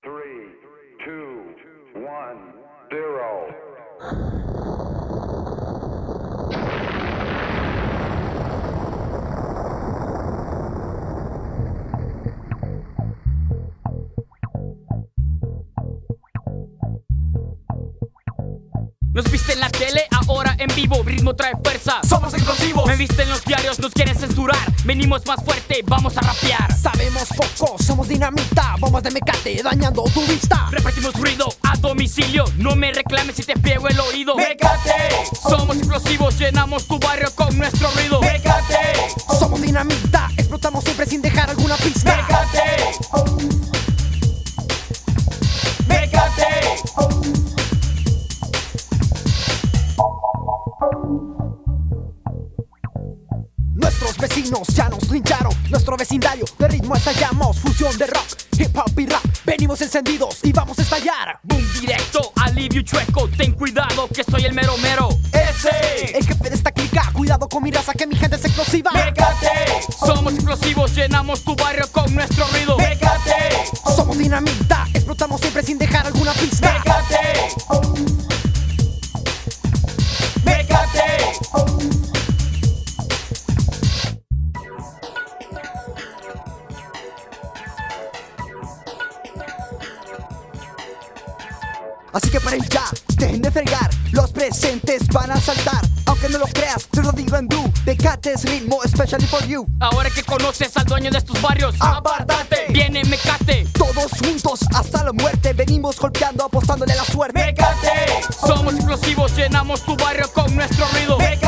3, 2, 1, 0. Nos viste en la tele, ahora en vivo, ritmo trae fuerza. Somos explosivos. Me viste en los diarios, nos quieren censurar. Venimos más fuerte, vamos a rapear. Sabemos poco, somos dinamita. Bombas de mecate dañando tu vista. Repartimos ruido a domicilio. No me reclames si te friego el oído. Mecate. Somos explosivos, llenamos tu barrio con nuestro ruido. Mecate. Somos dinamita, explotamos siempre sin dejar alguna pista. Mecate. Mecate. Nuestros vecinos ya nos lincharon. Nuestro vecindario de ritmo estallamos. Fusión de rock, hip hop y rap. Venimos encendidos y vamos a estallar. Boom directo, alivio chueco. Ten cuidado que soy el mero mero. Ese, el jefe de esta clica. Cuidado con mi raza que mi gente es explosiva. Mecate. Somos explosivos, llenamos tu barrio con nuestro ruido. Mecate. Somos dinamita, explotamos siempre sin dejar alguna pista. Mecate. Mecate. Así que paren ya, dejen de fregar. Los presentes van a saltar. Aunque no lo creas, te lo digo en blue. Mecate's ritmo, especially for you. Ahora que conoces al dueño de estos barrios, ¡apártate! Viene Mecate. Todos juntos hasta la muerte. Venimos golpeando, apostándole a la suerte. Mecate. Somos explosivos, llenamos tu barrio con nuestro ruido.